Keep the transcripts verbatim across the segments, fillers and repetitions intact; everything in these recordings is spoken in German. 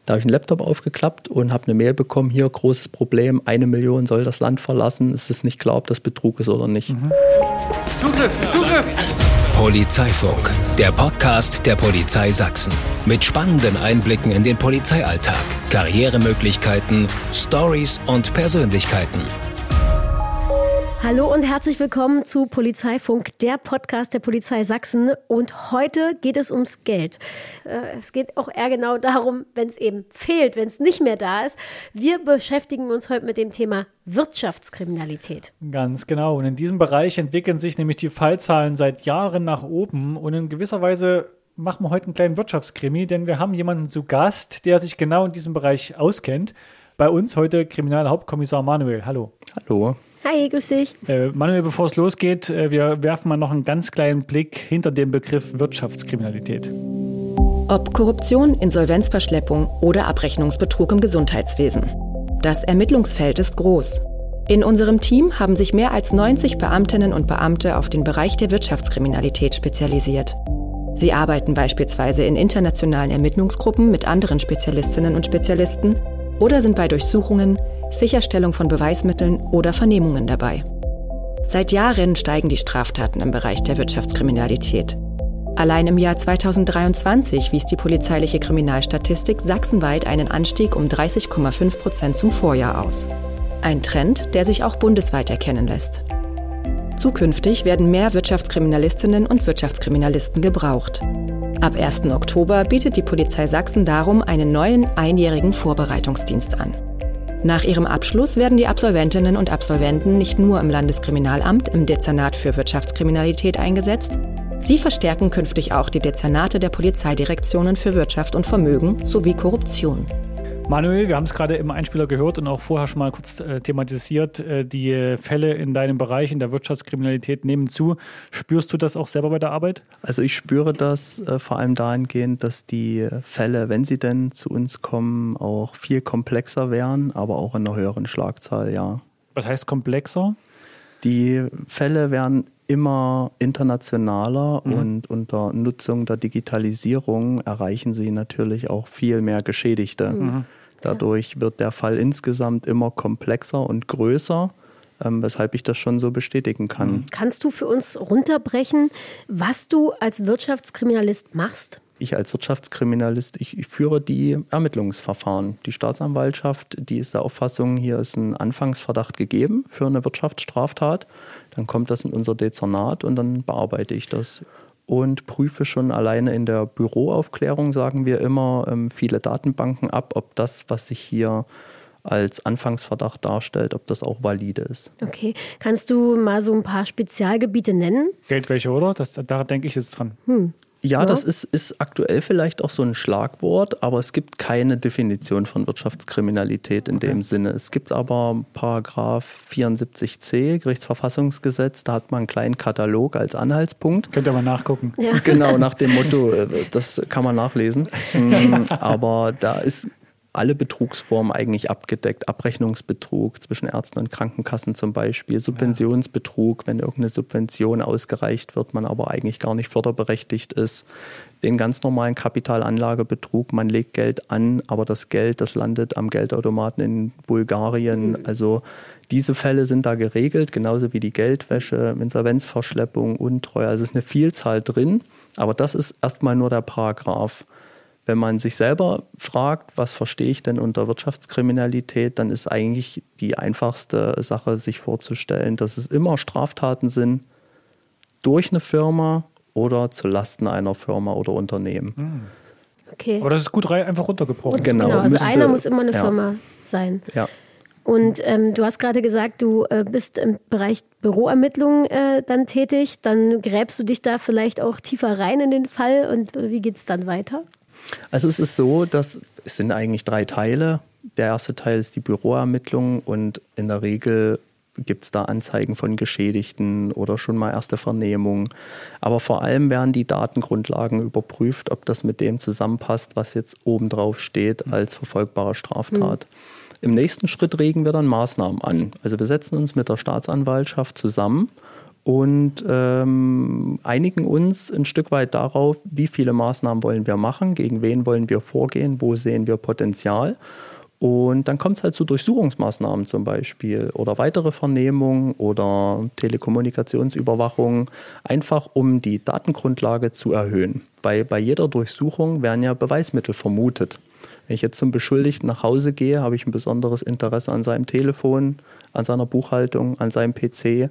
Da habe ich einen Laptop aufgeklappt und habe eine Mail bekommen, hier großes Problem, eine Million soll das Land verlassen. Es ist nicht klar, ob das Betrug ist oder nicht. Mhm. Zugriff, Zugriff! Polizeifunk, der Podcast der Polizei Sachsen. Mit spannenden Einblicken in den Polizeialltag, Karrieremöglichkeiten, Stories und Persönlichkeiten. Hallo und herzlich willkommen zu Polizeifunk, der Podcast der Polizei Sachsen. Und heute geht es ums Geld. Es geht auch eher genau darum, wenn es eben fehlt, wenn es nicht mehr da ist. Wir beschäftigen uns heute mit dem Thema Wirtschaftskriminalität. Ganz genau. Und in diesem Bereich entwickeln sich nämlich die Fallzahlen seit Jahren nach oben. Und in gewisser Weise machen wir heute einen kleinen Wirtschaftskrimi, denn wir haben jemanden zu Gast, der sich genau in diesem Bereich auskennt. Bei uns heute Kriminalhauptkommissar Manuel. Hallo. Hallo. Hi, grüß dich. Äh, Manuel, bevor es losgeht, äh, wir werfen mal noch einen ganz kleinen Blick hinter den Begriff Wirtschaftskriminalität. Ob Korruption, Insolvenzverschleppung oder Abrechnungsbetrug im Gesundheitswesen. Das Ermittlungsfeld ist groß. In unserem Team haben sich mehr als neunzig Beamtinnen und Beamte auf den Bereich der Wirtschaftskriminalität spezialisiert. Sie arbeiten beispielsweise in internationalen Ermittlungsgruppen mit anderen Spezialistinnen und Spezialisten oder sind bei Durchsuchungen, Sicherstellung von Beweismitteln oder Vernehmungen dabei. Seit Jahren steigen die Straftaten im Bereich der Wirtschaftskriminalität. Allein im Jahr zweitausenddreiundzwanzig wies die polizeiliche Kriminalstatistik sachsenweit einen Anstieg um dreißig Komma fünf Prozent zum Vorjahr aus. Ein Trend, der sich auch bundesweit erkennen lässt. Zukünftig werden mehr Wirtschaftskriminalistinnen und Wirtschaftskriminalisten gebraucht. Ab ersten Oktober bietet die Polizei Sachsen darum einen neuen einjährigen Vorbereitungsdienst an. Nach ihrem Abschluss werden die Absolventinnen und Absolventen nicht nur im Landeskriminalamt im Dezernat für Wirtschaftskriminalität eingesetzt, sie verstärken künftig auch die Dezernate der Polizeidirektionen für Wirtschaft und Vermögen sowie Korruption. Manuel, wir haben es gerade im Einspieler gehört und auch vorher schon mal kurz äh, thematisiert, äh, die Fälle in deinem Bereich, in der Wirtschaftsskriminalität nehmen zu. Spürst du das auch selber bei der Arbeit? Also ich spüre das äh, vor allem dahingehend, dass die Fälle, wenn sie denn zu uns kommen, auch viel komplexer wären, aber auch in einer höheren Schlagzahl, ja. Was heißt komplexer? Die Fälle werden immer internationaler mhm. und unter Nutzung der Digitalisierung erreichen sie natürlich auch viel mehr Geschädigte. Mhm. Dadurch wird der Fall insgesamt immer komplexer und größer, ähm, weshalb ich das schon so bestätigen kann. Mhm. Kannst du für uns runterbrechen, was du als Wirtschaftskriminalist machst? Ich als Wirtschaftskriminalist, ich, ich führe die Ermittlungsverfahren. Die Staatsanwaltschaft, die ist der Auffassung, hier ist ein Anfangsverdacht gegeben für eine Wirtschaftsstraftat. Dann kommt das in unser Dezernat und dann bearbeite ich das. Und prüfe schon alleine in der Büroaufklärung, sagen wir immer, viele Datenbanken ab, ob das, was sich hier als Anfangsverdacht darstellt, ob das auch valide ist. Okay. Kannst du mal so ein paar Spezialgebiete nennen? Geldwäsche, oder? Das, da denke ich jetzt dran. Hm. Ja, ja, das ist, ist aktuell vielleicht auch so ein Schlagwort, aber es gibt keine Definition von Wirtschaftskriminalität in okay. dem Sinne. Es gibt aber Paragraph vierundsiebzig c Gerichtsverfassungsgesetz, da hat man einen kleinen Katalog als Anhaltspunkt. Könnt ihr mal nachgucken. Ja. Genau, nach dem Motto, das kann man nachlesen. Aber da ist alle Betrugsformen eigentlich abgedeckt. Abrechnungsbetrug zwischen Ärzten und Krankenkassen zum Beispiel, Subventionsbetrug, wenn irgendeine Subvention ausgereicht wird, man aber eigentlich gar nicht förderberechtigt ist. Den ganz normalen Kapitalanlagebetrug, man legt Geld an, aber das Geld, das landet am Geldautomaten in Bulgarien. Mhm. Also diese Fälle sind da geregelt, genauso wie die Geldwäsche, Insolvenzverschleppung, Untreue. Also es ist eine Vielzahl drin, aber das ist erstmal nur der Paragraph. Wenn man sich selber fragt, was verstehe ich denn unter Wirtschaftskriminalität, dann ist eigentlich die einfachste Sache, sich vorzustellen, dass es immer Straftaten sind durch eine Firma oder zu Lasten einer Firma oder Unternehmen. Okay. Aber das ist gut einfach runtergebrochen. Genau, genau. Also müsste, einer muss immer eine ja. Firma sein. Ja. Und ähm, du hast gerade gesagt, du äh, bist im Bereich Büroermittlungen äh, dann tätig. Dann gräbst du dich da vielleicht auch tiefer rein in den Fall. Und äh, wie geht es dann weiter? Also es ist so, dass es sind eigentlich drei Teile. Der erste Teil ist die Büroermittlung und in der Regel Gibt es da Anzeigen von Geschädigten oder schon mal erste Vernehmungen? Aber vor allem werden die Datengrundlagen überprüft, ob das mit dem zusammenpasst, was jetzt obendrauf steht als verfolgbare Straftat. Mhm. Im nächsten Schritt regen wir dann Maßnahmen an. Also wir setzen uns mit der Staatsanwaltschaft zusammen und ähm, einigen uns ein Stück weit darauf, wie viele Maßnahmen wollen wir machen, gegen wen wollen wir vorgehen, wo sehen wir Potenzial. Und dann kommt es halt zu Durchsuchungsmaßnahmen zum Beispiel oder weitere Vernehmungen oder Telekommunikationsüberwachung, einfach um die Datengrundlage zu erhöhen. Weil bei jeder Durchsuchung werden ja Beweismittel vermutet. Wenn ich jetzt zum Beschuldigten nach Hause gehe, habe ich ein besonderes Interesse an seinem Telefon, an seiner Buchhaltung, an seinem P C.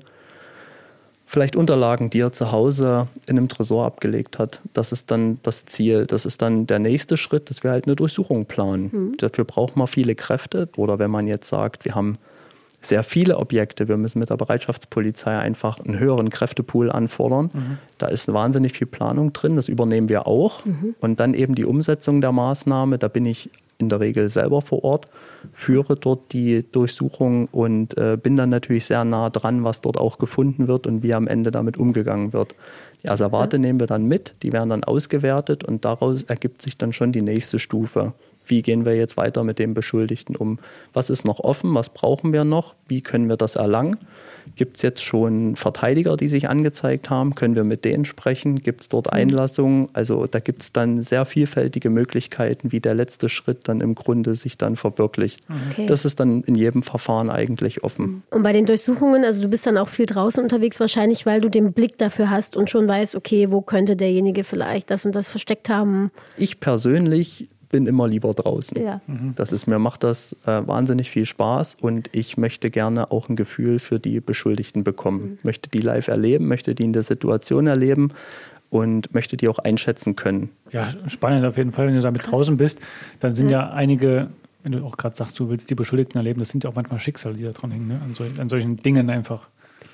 Vielleicht Unterlagen, die er zu Hause in einem Tresor abgelegt hat. Das ist dann das Ziel. Das ist dann der nächste Schritt, dass wir halt eine Durchsuchung planen. Mhm. Dafür braucht man viele Kräfte. Oder wenn man jetzt sagt, wir haben sehr viele Objekte, wir müssen mit der Bereitschaftspolizei einfach einen höheren Kräftepool anfordern. Mhm. Da ist wahnsinnig viel Planung drin, das übernehmen wir auch. Mhm. Und dann eben die Umsetzung der Maßnahme, da bin ich in der Regel selber vor Ort, führe dort die Durchsuchung und äh, bin dann natürlich sehr nah dran, was dort auch gefunden wird und wie am Ende damit umgegangen wird. Die Asservate nehmen wir dann mit, die werden dann ausgewertet und daraus ergibt sich dann schon die nächste Stufe. Wie gehen wir jetzt weiter mit dem Beschuldigten um? Was ist noch offen? Was brauchen wir noch? Wie können wir das erlangen? Gibt es jetzt schon Verteidiger, die sich angezeigt haben? Können wir mit denen sprechen? Gibt es dort Einlassungen? Also da gibt es dann sehr vielfältige Möglichkeiten, wie der letzte Schritt dann im Grunde sich dann verwirklicht. Okay. Das ist dann in jedem Verfahren eigentlich offen. Und bei den Durchsuchungen, also du bist dann auch viel draußen unterwegs wahrscheinlich, weil du den Blick dafür hast und schon weißt, okay, wo könnte derjenige vielleicht das und das versteckt haben? Ich persönlich bin immer lieber draußen. Ja. Mhm. Das ist, mir macht das äh, wahnsinnig viel Spaß und ich möchte gerne auch ein Gefühl für die Beschuldigten bekommen. Mhm. Möchte die live erleben, möchte die in der Situation erleben und möchte die auch einschätzen können. Ja, spannend auf jeden Fall, wenn du damit draußen bist. Dann sind ja, ja einige, wenn du auch gerade sagst, du willst die Beschuldigten erleben, das sind ja auch manchmal Schicksale, die da dran hängen, ne? an, sol- an solchen Dingen einfach.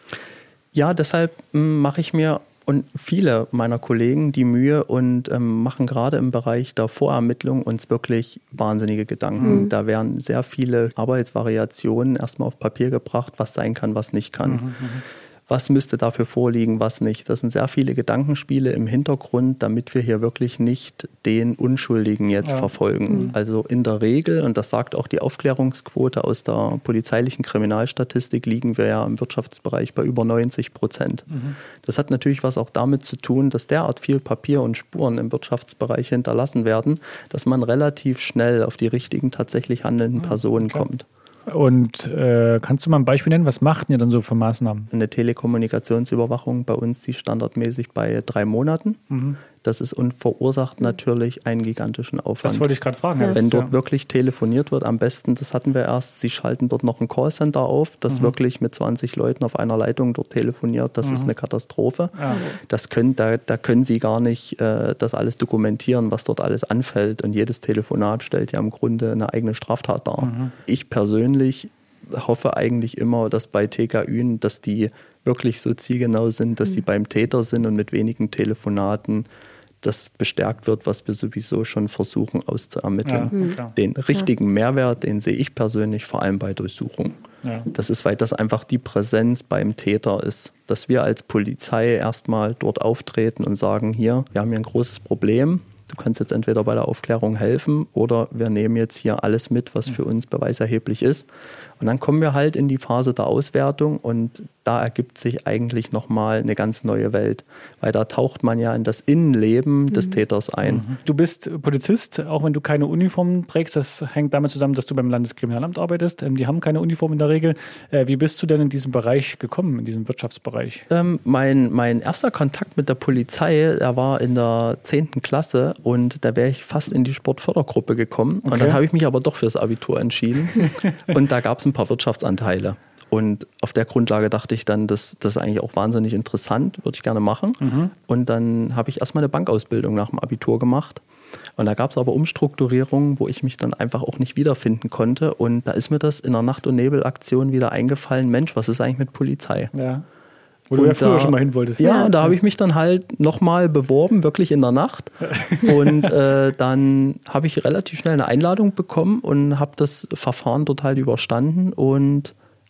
Ja, deshalb mache ich mir und viele meiner Kollegen die Mühe und ähm, machen gerade im Bereich der Vorermittlung uns wirklich wahnsinnige Gedanken. Mhm. Da werden sehr viele Arbeitsvariationen erstmal auf Papier gebracht, was sein kann, was nicht kann. Mhm, was müsste dafür vorliegen, was nicht. Das sind sehr viele Gedankenspiele im Hintergrund, damit wir hier wirklich nicht den Unschuldigen jetzt ja. verfolgen. Mhm. Also in der Regel, und das sagt auch die Aufklärungsquote aus der polizeilichen Kriminalstatistik, liegen wir ja im Wirtschaftsbereich bei über neunzig Prozent. Mhm. Das hat natürlich was auch damit zu tun, dass derart viel Papier und Spuren im Wirtschaftsbereich hinterlassen werden, dass man relativ schnell auf die richtigen, tatsächlich handelnden Personen okay. kommt. Und äh, kannst du mal ein Beispiel nennen? Was macht ihr dann so für Maßnahmen? Eine Telekommunikationsüberwachung bei uns, die standardmäßig bei drei Monaten. Mhm. Das ist und verursacht natürlich einen gigantischen Aufwand. Das wollte ich gerade fragen. Ja. Wenn das, dort ja. wirklich telefoniert wird, am besten, das hatten wir erst, sie schalten dort noch ein Callcenter auf, das mhm. wirklich mit zwanzig Leuten auf einer Leitung dort telefoniert. Das mhm. ist eine Katastrophe. Ja. Das können, da, da können sie gar nicht äh, das alles dokumentieren, was dort alles anfällt. Und jedes Telefonat stellt ja im Grunde eine eigene Straftat dar. Mhm. Ich persönlich hoffe eigentlich immer, dass bei T K Ü, dass die wirklich so zielgenau sind, dass mhm. sie beim Täter sind und mit wenigen Telefonaten das bestärkt wird, was wir sowieso schon versuchen auszuermitteln. Ja, den richtigen ja. Mehrwert, den sehe ich persönlich vor allem bei Durchsuchungen. Ja. Das ist, weil das einfach die Präsenz beim Täter ist. Dass wir als Polizei erstmal dort auftreten und sagen, hier, wir haben hier ein großes Problem. Du kannst jetzt entweder bei der Aufklärung helfen oder wir nehmen jetzt hier alles mit, was für uns beweiserheblich ist. Und dann kommen wir halt in die Phase der Auswertung und da ergibt sich eigentlich nochmal eine ganz neue Welt, weil da taucht man ja in das Innenleben mhm. des Täters ein. Du bist Polizist, auch wenn du keine Uniform trägst, das hängt damit zusammen, dass du beim Landeskriminalamt arbeitest. Die haben keine Uniform in der Regel. Wie bist du denn in diesem Bereich gekommen, in diesem Wirtschaftsbereich? Ähm, mein, mein erster Kontakt mit der Polizei, der war in der zehnten Klasse und da wäre ich fast in die Sportfördergruppe gekommen. Okay. Und dann habe ich mich aber doch fürs Abitur entschieden und da gab es ein paar Wirtschaftsanteile. Und auf der Grundlage dachte ich dann, das, das ist eigentlich auch wahnsinnig interessant, würde ich gerne machen. Mhm. Und dann habe ich erstmal eine Bankausbildung nach dem Abitur gemacht. Und da gab es aber Umstrukturierungen, wo ich mich dann einfach auch nicht wiederfinden konnte. Und da ist mir das in der Nacht- und Nebelaktion wieder eingefallen, Mensch, was ist eigentlich mit Polizei? Ja. Wo du ja früher da, schon mal hin wolltest. Ja, und da habe ich mich dann halt nochmal beworben, wirklich in der Nacht. Und äh, dann habe ich relativ schnell eine Einladung bekommen und habe das Verfahren total überstanden und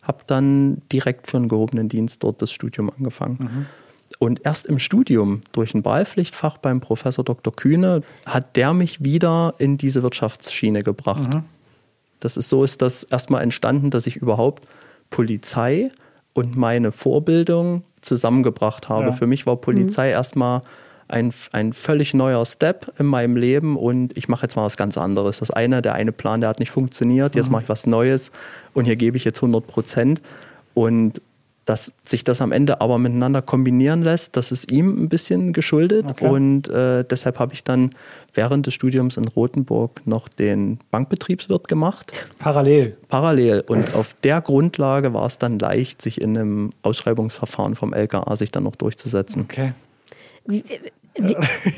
habe dann direkt für einen gehobenen Dienst dort das Studium angefangen. Mhm. Und erst im Studium, durch ein Wahlpflichtfach beim Professor Doktor Kühne, hat der mich wieder in diese Wirtschaftsschiene gebracht. Mhm. Das ist so, ist das erstmal entstanden, dass ich überhaupt Polizei und meine Vorbildung zusammengebracht habe. Ja. Für mich war Polizei mhm. erstmal ein, ein völlig neuer Step in meinem Leben und ich mache jetzt mal was ganz anderes. Das eine, der eine Plan, der hat nicht funktioniert, jetzt mhm. mache ich was Neues und hier gebe ich jetzt hundert Prozent. Und dass sich das am Ende aber miteinander kombinieren lässt, das ist ihm ein bisschen geschuldet. Okay. Und äh, deshalb habe ich dann während des Studiums in Rothenburg noch den Bankbetriebswirt gemacht. Parallel. Parallel. Und auf der Grundlage war es dann leicht, sich in einem Ausschreibungsverfahren vom L K A sich dann noch durchzusetzen. Okay. Wie, wie,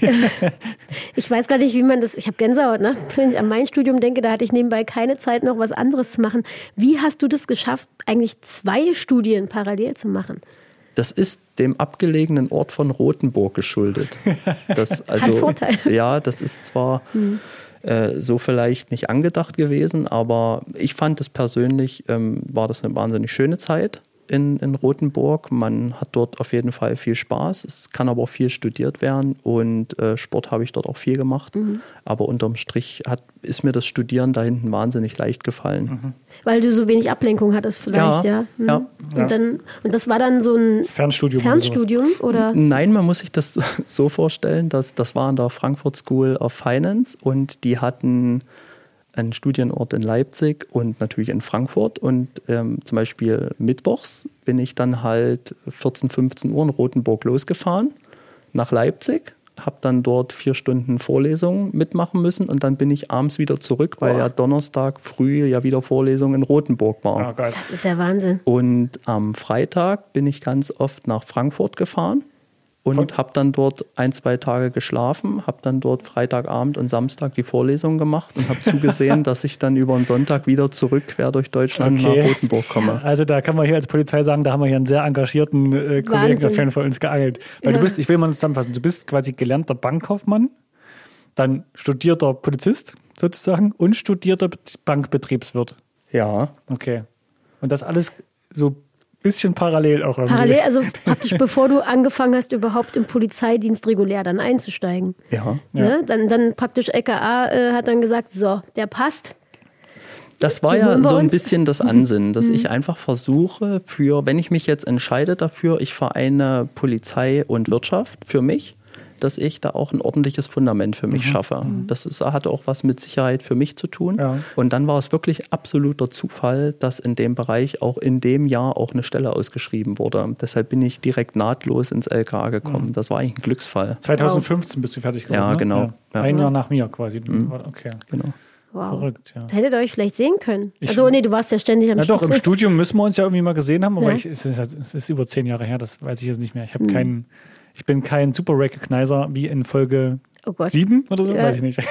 ich weiß gar nicht, wie man das, ich habe Gänsehaut, ne? Wenn ich an mein Studium denke, da hatte ich nebenbei keine Zeit, noch was anderes zu machen. Wie hast du das geschafft, eigentlich zwei Studien parallel zu machen? Das ist dem abgelegenen Ort von Rothenburg geschuldet. Das, also, hat Vorteil. Ja, das ist zwar mhm. äh, so vielleicht nicht angedacht gewesen, aber ich fand es persönlich, ähm, war das eine wahnsinnig schöne Zeit. In, in Rothenburg. Man hat dort auf jeden Fall viel Spaß. Es kann aber auch viel studiert werden und äh, Sport habe ich dort auch viel gemacht. Mhm. Aber unterm Strich hat, ist mir das Studieren da hinten wahnsinnig leicht gefallen. Mhm. Weil du so wenig Ablenkung hattest vielleicht, ja? Ja. Mhm. ja. Und, dann, und das war dann so ein Fernstudium, Fernstudium oder? Nein, man muss sich das so vorstellen, dass das war an der Frankfurt School of Finance und die hatten einen Studienort in Leipzig und natürlich in Frankfurt. Und ähm, zum Beispiel mittwochs bin ich dann halt vierzehn, fünfzehn Uhr in Rothenburg losgefahren nach Leipzig, habe dann dort vier Stunden Vorlesungen mitmachen müssen und dann bin ich abends wieder zurück, weil Boah. ja Donnerstag früh ja wieder Vorlesungen in Rothenburg war. Oh Gott. Das ist ja Wahnsinn. Und am Freitag bin ich ganz oft nach Frankfurt gefahren. Und habe dann dort ein, zwei Tage geschlafen, habe dann dort Freitagabend und Samstag die Vorlesungen gemacht und habe zugesehen, dass ich dann über einen Sonntag wieder zurück quer durch Deutschland okay. nach Rothenburg komme. Also da kann man hier als Polizei sagen, da haben wir hier einen sehr engagierten äh, Kollegen auf jeden Fall uns geangelt. Weil ja. du bist, ich will mal zusammenfassen, du bist quasi gelernter Bankkaufmann, dann studierter Polizist sozusagen und studierter Bankbetriebswirt. Ja. Okay. Und das alles so bisschen parallel auch irgendwie. Parallel, also praktisch bevor du angefangen hast, überhaupt im Polizeidienst regulär dann einzusteigen. Ja. Ne? ja. Dann, dann praktisch L K A äh, hat dann gesagt, so, der passt. Das war ja so ein bisschen das Ansinnen, dass ich einfach versuche, für, wenn ich mich jetzt entscheide dafür, ich vereine Polizei und Wirtschaft für mich, dass ich da auch ein ordentliches Fundament für mich mhm. schaffe. Das ist, hatte auch was mit Sicherheit für mich zu tun. Ja. Und dann war es wirklich absoluter Zufall, dass in dem Bereich auch in dem Jahr auch eine Stelle ausgeschrieben wurde. Deshalb bin ich direkt nahtlos ins L K A gekommen. Mhm. Das war eigentlich ein Glücksfall. zwanzig fünfzehn bist du fertig geworden, Ja, genau. Ne? Ja. Ja. Ein Jahr nach mir quasi. Mhm. Okay. Genau. Wow. Verrückt, ja. Da hättet ihr euch vielleicht sehen können. Ich, also nee, du warst ja ständig am Na doch, im Studium müssen wir uns ja irgendwie mal gesehen haben, aber ja. ich, es, ist, es ist über zehn Jahre her, das weiß ich jetzt nicht mehr. Ich habe mhm. keinen, ich bin kein Super Recognizer wie in Folge oh sieben oder so, ja. weiß ich nicht.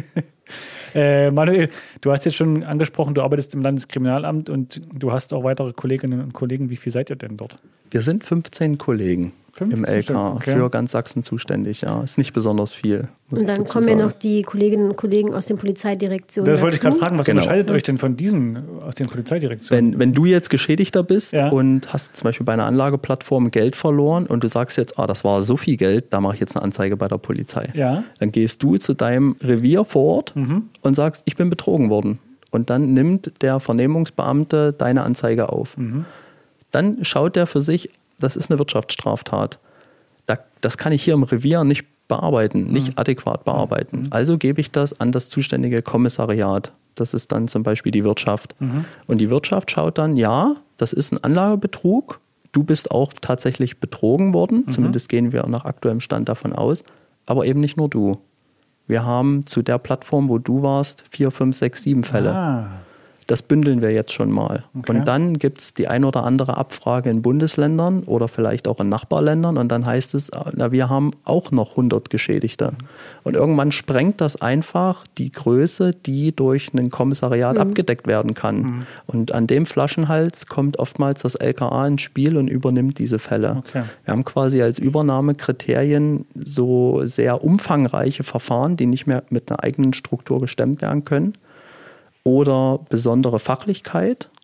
äh, Manuel, du hast jetzt schon angesprochen, du arbeitest im Landeskriminalamt und du hast auch weitere Kolleginnen und Kollegen. Wie viel seid ihr denn dort? Wir sind fünfzehn Kollegen. im L K A, okay. Für ganz Sachsen zuständig, ja. Ist nicht besonders viel. Und dann kommen ja noch die Kolleginnen und Kollegen aus den Polizeidirektionen. Das wollte ich gerade fragen, was genau. unterscheidet euch denn von diesen aus den Polizeidirektionen? Wenn, wenn du jetzt Geschädigter bist ja. und hast zum Beispiel bei einer Anlageplattform Geld verloren und du sagst jetzt, ah, das war so viel Geld, da mache ich jetzt eine Anzeige bei der Polizei. Ja. Dann gehst du zu deinem Revier vor Ort mhm. und sagst, ich bin betrogen worden. Und dann nimmt der Vernehmungsbeamte deine Anzeige auf. Mhm. Dann schaut der für sich, das ist eine Wirtschaftsstraftat. Das kann ich hier im Revier nicht bearbeiten, nicht mhm. adäquat bearbeiten. Mhm. Also gebe ich das an das zuständige Kommissariat. Das ist dann zum Beispiel die Wirtschaft. Mhm. Und die Wirtschaft schaut dann, ja, das ist ein Anlagebetrug. Du bist auch tatsächlich betrogen worden. Mhm. Zumindest gehen wir nach aktuellem Stand davon aus. Aber eben nicht nur du. Wir haben zu der Plattform, wo du warst, vier, fünf, sechs, sieben Fälle. Ah. Das bündeln wir jetzt schon mal. Okay. Und dann gibt es die ein oder andere Abfrage in Bundesländern oder vielleicht auch in Nachbarländern. Und dann heißt es, na, wir haben auch noch hundert Geschädigte. Mhm. Und irgendwann sprengt das einfach die Größe, die durch ein Kommissariat mhm. abgedeckt werden kann. Mhm. Und an dem Flaschenhals kommt oftmals das L K A ins Spiel und übernimmt diese Fälle. Okay. Wir haben quasi als Übernahmekriterien so sehr umfangreiche Verfahren, die nicht mehr mit einer eigenen Struktur gestemmt werden können. Oder besondere Fachlichkeit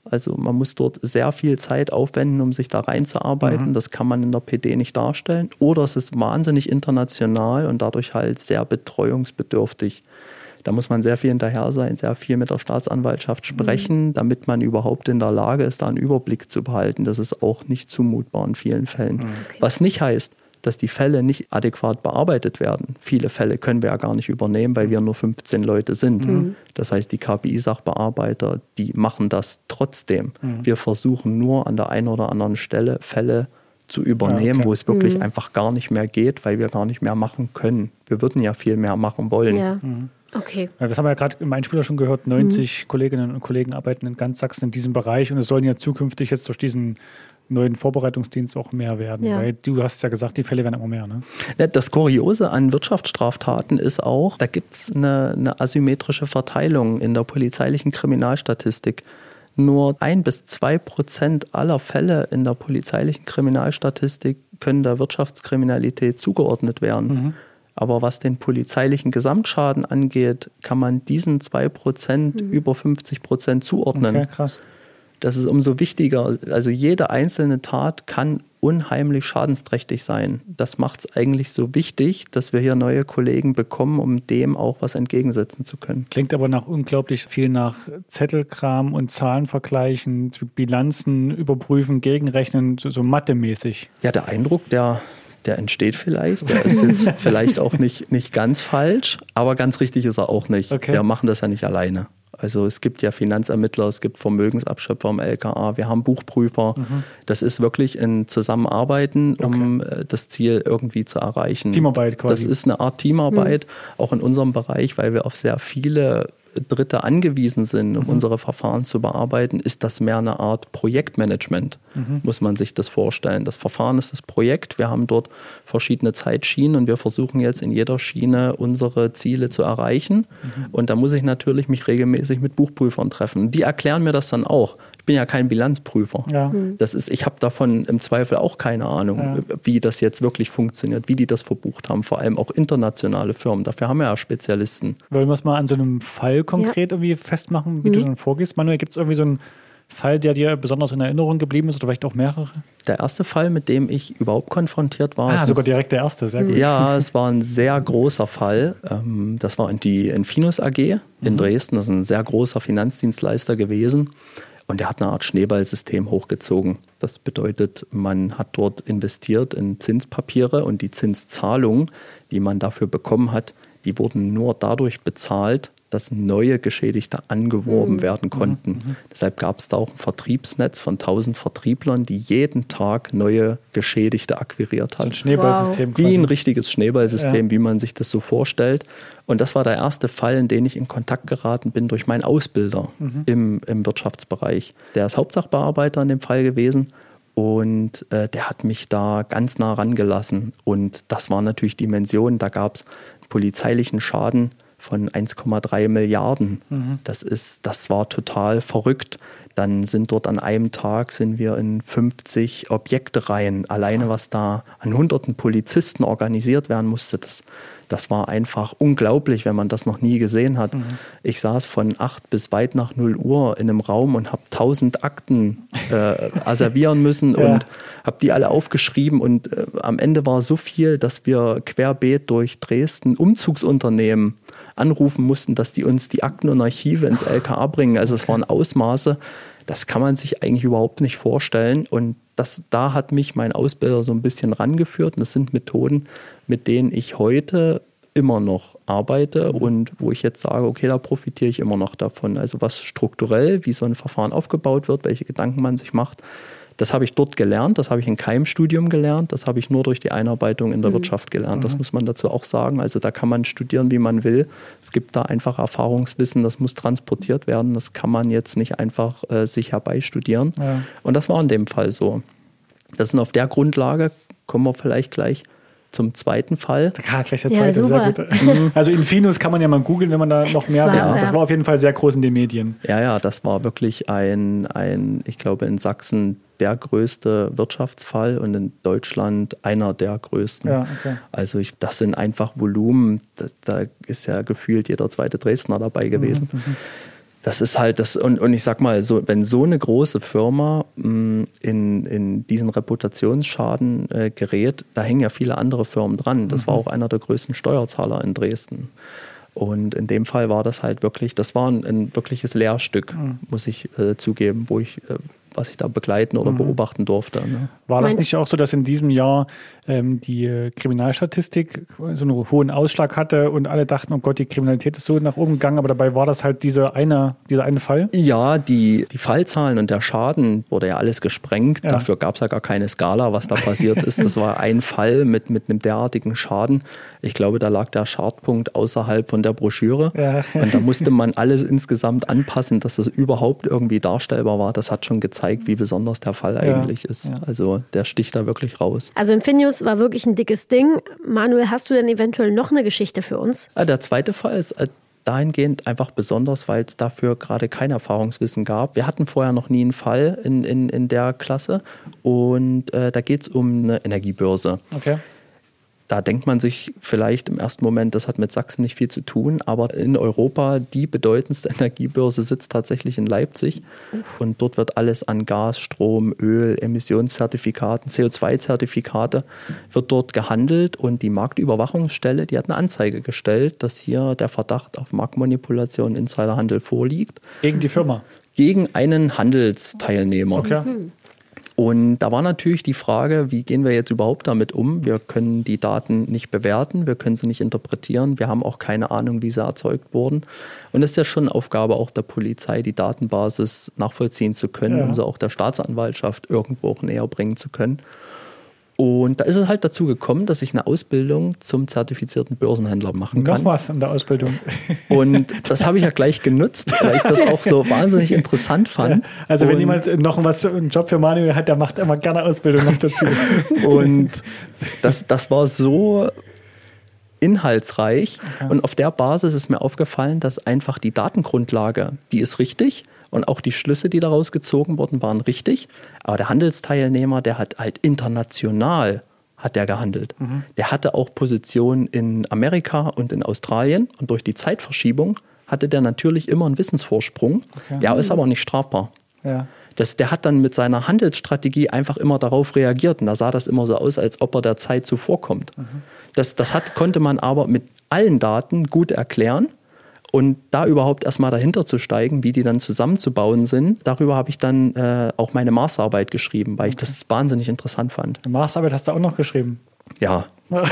Also man muss dort sehr viel Zeit aufwenden, um sich da reinzuarbeiten. Mhm. Das kann man in der P D nicht darstellen. Oder es ist wahnsinnig international und dadurch halt sehr betreuungsbedürftig. Da muss man sehr viel hinterher sein, sehr viel mit der Staatsanwaltschaft sprechen, mhm. damit man überhaupt in der Lage ist, da einen Überblick zu behalten. Das ist auch nicht zumutbar in vielen Fällen. Okay. Was nicht heißt, dass die Fälle nicht adäquat bearbeitet werden. Viele Fälle können wir ja gar nicht übernehmen, weil wir nur fünfzehn Leute sind. Mhm. Das heißt, die K P I-Sachbearbeiter, die machen das trotzdem. Mhm. Wir versuchen nur an der einen oder anderen Stelle Fälle zu übernehmen, ja, okay. wo es wirklich mhm. einfach gar nicht mehr geht, weil wir gar nicht mehr machen können. Wir würden ja viel mehr machen wollen. Ja. Mhm. Okay. Ja, das haben wir ja gerade im Einspieler schon gehört. neunzig mhm. Kolleginnen und Kollegen arbeiten in ganz Sachsen in diesem Bereich und es sollen ja zukünftig jetzt durch diesen neuen Vorbereitungsdienst auch mehr werden. Ja. Weil du hast ja gesagt, die Fälle werden immer mehr. Ne? Das Kuriose an Wirtschaftsstraftaten ist auch, da gibt es eine, eine asymmetrische Verteilung in der polizeilichen Kriminalstatistik. Nur ein bis zwei Prozent aller Fälle in der polizeilichen Kriminalstatistik können der Wirtschaftskriminalität zugeordnet werden. Mhm. Aber was den polizeilichen Gesamtschaden angeht, kann man diesen zwei Prozent mhm. über fünfzig Prozent zuordnen. Okay, krass. Das ist umso wichtiger. Also jede einzelne Tat kann unheimlich schadensträchtig sein. Das macht es eigentlich so wichtig, dass wir hier neue Kollegen bekommen, um dem auch was entgegensetzen zu können. Klingt aber nach unglaublich viel nach Zettelkram und Zahlen vergleichen, Bilanzen überprüfen, gegenrechnen, so, so Mathe-mäßig. Ja, der Eindruck, der... Der entsteht vielleicht, der ist jetzt vielleicht auch nicht, nicht ganz falsch, aber ganz richtig ist er auch nicht. Okay. Wir machen das ja nicht alleine. Also es gibt ja Finanzermittler, es gibt Vermögensabschöpfer im L K A, wir haben Buchprüfer. Mhm. Das ist wirklich ein Zusammenarbeiten, um okay. das Ziel irgendwie zu erreichen. Teamarbeit quasi. Das ist eine Art Teamarbeit, mhm. auch in unserem Bereich, weil wir auf sehr viele Dritte angewiesen sind, um mhm. unsere Verfahren zu bearbeiten, ist das mehr eine Art Projektmanagement, mhm. muss man sich das vorstellen. Das Verfahren ist das Projekt, wir haben dort verschiedene Zeitschienen und wir versuchen jetzt in jeder Schiene unsere Ziele zu erreichen. Mhm. Und da muss ich natürlich mich regelmäßig mit Buchprüfern treffen. Die erklären mir das dann auch. Ich bin ja kein Bilanzprüfer. Ja. Das ist, ich habe davon im Zweifel auch keine Ahnung, ja. wie das jetzt wirklich funktioniert, wie die das verbucht haben, vor allem auch internationale Firmen. Dafür haben wir ja Spezialisten. Wollen wir es mal an so einem Fall konkret ja. irgendwie festmachen, wie mhm. du dann vorgehst? Manuel, gibt es irgendwie so einen Fall, der dir besonders in Erinnerung geblieben ist oder vielleicht auch mehrere? Der erste Fall, mit dem ich überhaupt konfrontiert war. Ah, sogar ist, direkt der erste, sehr gut. Ja, es war ein sehr großer Fall. Das war die Infinus A G in mhm. Dresden. Das ist ein sehr großer Finanzdienstleister gewesen. Und der hat eine Art Schneeballsystem hochgezogen. Das bedeutet, man hat dort investiert in Zinspapiere und die Zinszahlungen, die man dafür bekommen hat, die wurden nur dadurch bezahlt, dass neue Geschädigte angeworben mhm. werden konnten. Mhm. Deshalb gab es da auch ein Vertriebsnetz von tausend Vertrieblern, die jeden Tag neue Geschädigte akquiriert haben. So ein Schneeballsystem wow. Wie ein richtiges Schneeballsystem, ja. wie man sich das so vorstellt. Und das war der erste Fall, in den ich in Kontakt geraten bin durch meinen Ausbilder mhm. im, im Wirtschaftsbereich. Der ist Hauptsachbearbeiter in dem Fall gewesen. Und äh, der hat mich da ganz nah rangelassen. Und das war natürlich Dimension. Da gab es polizeilichen Schaden von eins Komma drei Milliarden. Mhm. Das ist, das war total verrückt. Dann sind dort an einem Tag sind wir in fünfzig Objekte rein. Alleine was da an hunderten Polizisten organisiert werden musste, das, das war einfach unglaublich, wenn man das noch nie gesehen hat. Mhm. Ich saß von acht bis weit nach null Uhr in einem Raum und habe tausend Akten äh, asservieren müssen ja. und habe die alle aufgeschrieben. Und äh, am Ende war so viel, dass wir querbeet durch Dresden Umzugsunternehmen anrufen mussten, dass die uns die Akten und Archive ins L K A bringen. Also es waren Ausmaße, das kann man sich eigentlich überhaupt nicht vorstellen. Und das, da hat mich mein Ausbilder so ein bisschen rangeführt. Und das sind Methoden, mit denen ich heute immer noch arbeite und wo ich jetzt sage, okay, da profitiere ich immer noch davon. Also was strukturell, wie so ein Verfahren aufgebaut wird, welche Gedanken man sich macht, das habe ich dort gelernt, das habe ich in keinem Studium gelernt, das habe ich nur durch die Einarbeitung in der mhm. Wirtschaft gelernt. Das mhm. muss man dazu auch sagen. Also da kann man studieren, wie man will. Es gibt da einfach Erfahrungswissen, das muss transportiert werden. Das kann man jetzt nicht einfach äh, sich herbeistudieren. Ja. Und das war in dem Fall so. Das sind auf der Grundlage, kommen wir vielleicht gleich zum zweiten Fall. Ja, gleich der zweite, ja, sehr gut. Also Infinus kann man ja mal googeln, wenn man da noch das mehr wissen. Ja. Das war auf jeden Fall sehr groß in den Medien. Ja, ja, das war wirklich ein, ein, ich glaube in Sachsen der größte Wirtschaftsfall und in Deutschland einer der größten. Ja, okay. Also ich, das sind einfach Volumen, das, da ist ja gefühlt jeder zweite Dresdner dabei gewesen. Mhm, Das ist halt das, und, und ich sag mal, so, wenn so eine große Firma mh, in, in diesen Reputationsschaden äh, gerät, da hängen ja viele andere Firmen dran. Das mhm. war auch einer der größten Steuerzahler in Dresden. Und in dem Fall war das halt wirklich, das war ein, ein wirkliches Lehrstück, mhm. muss ich äh, zugeben, wo ich, äh, was ich da begleiten oder mhm. beobachten durfte. Ne? War das nicht auch so, dass in diesem Jahr ähm, die äh, Kriminalstatistik so einen hohen Ausschlag hatte und alle dachten, oh Gott, die Kriminalität ist so nach oben gegangen, aber dabei war das halt diese eine, dieser eine Fall? Ja, die, die Fallzahlen und der Schaden wurde ja alles gesprengt. Ja. Dafür gab es ja gar keine Skala, was da passiert ist. Das war ein Fall mit, mit einem derartigen Schaden. Ich glaube, da lag der Startpunkt außerhalb von der Broschüre. Ja. Und da musste man alles insgesamt anpassen, dass das überhaupt irgendwie darstellbar war. Das hat schon gezeigt, wie besonders der Fall eigentlich ja. ist. Ja. Also der sticht da wirklich raus. Also Infinius war wirklich ein dickes Ding. Manuel, hast du denn eventuell noch eine Geschichte für uns? Der zweite Fall ist dahingehend einfach besonders, weil es dafür gerade kein Erfahrungswissen gab. Wir hatten vorher noch nie einen Fall in, in, in der Klasse und äh, da geht es um eine Energiebörse. Okay. Da denkt man sich vielleicht im ersten Moment, das hat mit Sachsen nicht viel zu tun, aber in Europa die bedeutendste Energiebörse sitzt tatsächlich in Leipzig und dort wird alles an Gas, Strom, Öl, Emissionszertifikaten, C O zwei Zertifikate wird dort gehandelt und die Marktüberwachungsstelle, die hat eine Anzeige gestellt, dass hier der Verdacht auf Marktmanipulation, Insiderhandel vorliegt. Gegen die Firma? Gegen einen Handelsteilnehmer. Okay. Und da war natürlich die Frage, wie gehen wir jetzt überhaupt damit um? Wir können die Daten nicht bewerten, wir können sie nicht interpretieren, wir haben auch keine Ahnung, wie sie erzeugt wurden. Und es ist ja schon Aufgabe auch der Polizei, die Datenbasis nachvollziehen zu können, ja. um sie auch der Staatsanwaltschaft irgendwo auch näher bringen zu können. Und da ist es halt dazu gekommen, dass ich eine Ausbildung zum zertifizierten Börsenhändler machen kann. Noch was in der Ausbildung. Und das habe ich ja gleich genutzt, weil ich das auch so wahnsinnig interessant fand. Ja, also und wenn jemand noch was, einen Job für Manuel hat, der macht immer gerne Ausbildung noch dazu. Und das, das war so inhaltsreich. Okay. Und auf der Basis ist mir aufgefallen, dass einfach die Datengrundlage, die ist richtig. Und auch die Schlüsse, die daraus gezogen wurden, waren richtig. Aber der Handelsteilnehmer, der hat halt international hat der gehandelt. Mhm. Der hatte auch Positionen in Amerika und in Australien. Und durch die Zeitverschiebung hatte der natürlich immer einen Wissensvorsprung. Okay. Der ist aber nicht strafbar. Ja. Das, der hat dann mit seiner Handelsstrategie einfach immer darauf reagiert. Und da sah das immer so aus, als ob er der Zeit zuvorkommt. Mhm. Das, das hat, konnte man aber mit allen Daten gut erklären. Und da überhaupt erstmal dahinter zu steigen, wie die dann zusammenzubauen sind, darüber habe ich dann äh, auch meine Masterarbeit geschrieben, weil ich okay. das wahnsinnig interessant fand. Eine Masterarbeit hast du auch noch geschrieben? Ja.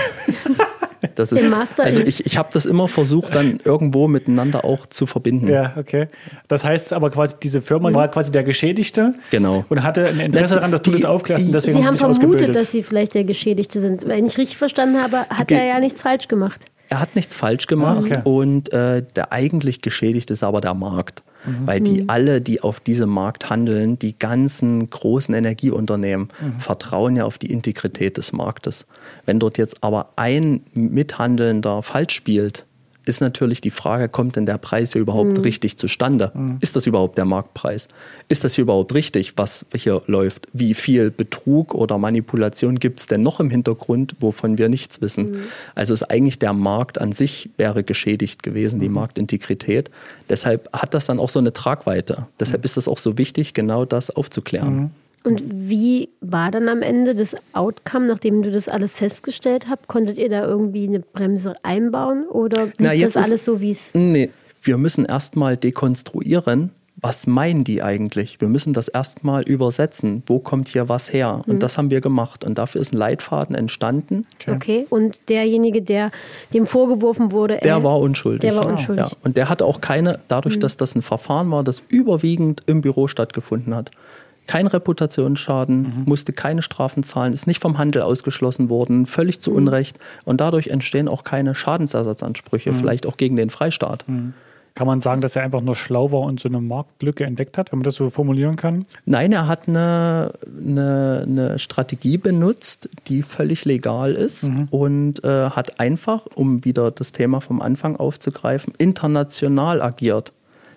Das ist, also ich, ich habe das immer versucht, dann irgendwo miteinander auch zu verbinden. Ja, okay. Das heißt aber quasi, diese Firma war quasi der Geschädigte. Genau. Und hatte ein Interesse daran, dass du die, das aufklärst und deswegen Sie haben haben dich vermutet, dass Sie vielleicht der Geschädigte sind. Wenn ich richtig verstanden habe, hat er ja nichts falsch gemacht. Er hat nichts falsch gemacht ah, okay. und äh, der eigentlich Geschädigte ist aber der Markt. Mhm. Weil die alle, die auf diesem Markt handeln, die ganzen großen Energieunternehmen, mhm. vertrauen ja auf die Integrität des Marktes. Wenn dort jetzt aber ein Mithandelnder falsch spielt, ist natürlich die Frage, kommt denn der Preis hier überhaupt mhm. richtig zustande? Mhm. Ist das überhaupt der Marktpreis? Ist das hier überhaupt richtig, was hier läuft? Wie viel Betrug oder Manipulation gibt es denn noch im Hintergrund, wovon wir nichts wissen? Mhm. Also ist eigentlich der Markt an sich wäre geschädigt gewesen, die mhm. Marktintegrität. Deshalb hat das dann auch so eine Tragweite. Deshalb mhm. ist es auch so wichtig, genau das aufzuklären. Mhm. Und wie war dann am Ende das Outcome, nachdem du das alles festgestellt habt? Konntet ihr da irgendwie eine Bremse einbauen oder blieb Na, das alles ist, so, wie es... Nee, wir müssen erstmal dekonstruieren, was meinen die eigentlich? Wir müssen das erstmal übersetzen. Wo kommt hier was her? Und mhm. das haben wir gemacht. Und dafür ist ein Leitfaden entstanden. Okay. okay. Und derjenige, der dem vorgeworfen wurde... Der äh, war unschuldig. Der war unschuldig. Ja. Und der hatte auch keine, dadurch, mhm. dass das ein Verfahren war, das überwiegend im Büro stattgefunden hat, kein Reputationsschaden, mhm. musste keine Strafen zahlen, ist nicht vom Handel ausgeschlossen worden, völlig zu mhm. Unrecht. Und dadurch entstehen auch keine Schadensersatzansprüche, mhm. vielleicht auch gegen den Freistaat. Mhm. Kann man sagen, dass er einfach nur schlau war und so eine Marktlücke entdeckt hat, wenn man das so formulieren kann? Nein, er hat eine, eine, eine Strategie benutzt, die völlig legal ist mhm. und äh, hat einfach, um wieder das Thema vom Anfang aufzugreifen, international agiert.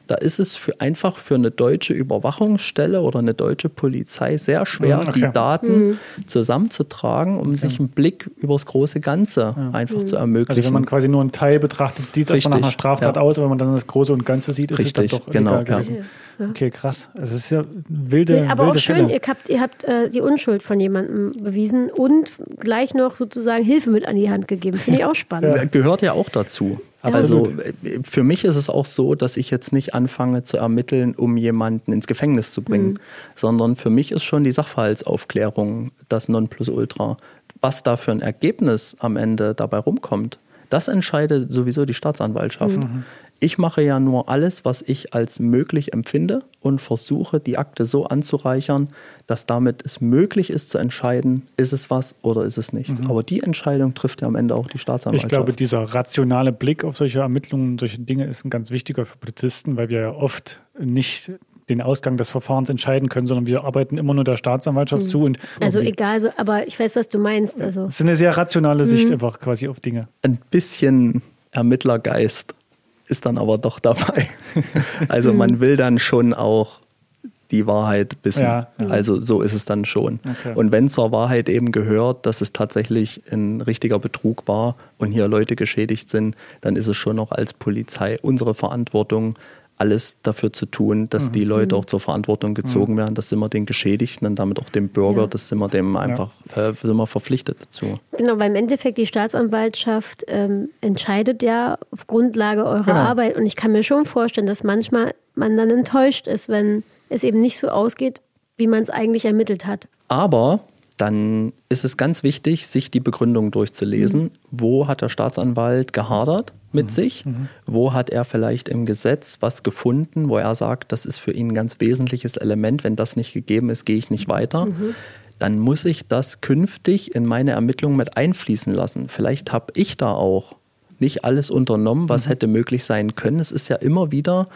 Da ist es für, einfach für eine deutsche Überwachungsstelle oder eine deutsche Polizei sehr schwer, okay. die Daten Mhm. zusammenzutragen, um okay. sich einen Blick über das große Ganze ja. einfach mhm. zu ermöglichen. Also wenn man quasi nur einen Teil betrachtet, sieht es erstmal nach einer Straftat ja. aus, aber wenn man dann das Große und Ganze sieht, ist Richtig, es dann doch genau, illegal gewesen. Ja. Okay, krass. Also es ist ja wilde, nee, aber wilde auch schön, Fälle. ihr habt, ihr habt äh, die Unschuld von jemandem bewiesen und gleich noch sozusagen Hilfe mit an die Hand gegeben. Finde ich auch spannend. Ja. Gehört ja auch dazu. Absolut. Also für mich ist es auch so, dass ich jetzt nicht anfange zu ermitteln, um jemanden ins Gefängnis zu bringen, mhm. sondern für mich ist schon die Sachverhaltsaufklärung das Nonplusultra. Was da für ein Ergebnis am Ende dabei rumkommt, das entscheidet sowieso die Staatsanwaltschaft. Mhm. Ich mache ja nur alles, was ich als möglich empfinde und versuche, die Akte so anzureichern, dass damit es möglich ist zu entscheiden, ist es was oder ist es nichts. Mhm. Aber die Entscheidung trifft ja am Ende auch die Staatsanwaltschaft. Ich glaube, dieser rationale Blick auf solche Ermittlungen, solche Dinge ist ein ganz wichtiger für Polizisten, weil wir ja oft nicht den Ausgang des Verfahrens entscheiden können, sondern wir arbeiten immer nur der Staatsanwaltschaft mhm. zu. Und also egal, so, aber ich weiß, was du meinst. Also. Es ist eine sehr rationale Sicht mhm. einfach quasi auf Dinge. Ein bisschen Ermittlergeist ist dann aber doch dabei. Also man will dann schon auch die Wahrheit wissen. Ja, ja. Also so ist es dann schon. Okay. Und wenn zur Wahrheit eben gehört, dass es tatsächlich ein richtiger Betrug war und hier Leute geschädigt sind, dann ist es schon auch als Polizei unsere Verantwortung, alles dafür zu tun, dass mhm. die Leute auch zur Verantwortung gezogen mhm. werden. Das sind wir den Geschädigten und damit auch dem Bürger, ja. das sind wir dem einfach ja. äh, sind wir verpflichtet dazu. Genau, weil im Endeffekt die Staatsanwaltschaft ähm, entscheidet ja auf Grundlage eurer genau. Arbeit. Und ich kann mir schon vorstellen, dass manchmal man dann enttäuscht ist, wenn es eben nicht so ausgeht, wie man es eigentlich ermittelt hat. Aber dann ist es ganz wichtig, sich die Begründung durchzulesen. Mhm. Wo hat der Staatsanwalt gehadert mit mhm. sich? Mhm. Wo hat er vielleicht im Gesetz was gefunden, wo er sagt, das ist für ihn ein ganz wesentliches Element. Wenn das nicht gegeben ist, gehe ich nicht weiter. Mhm. Dann muss ich das künftig in meine Ermittlungen mit einfließen lassen. Vielleicht habe ich da auch nicht alles unternommen, was mhm. hätte möglich sein können. Es ist ja immer wieder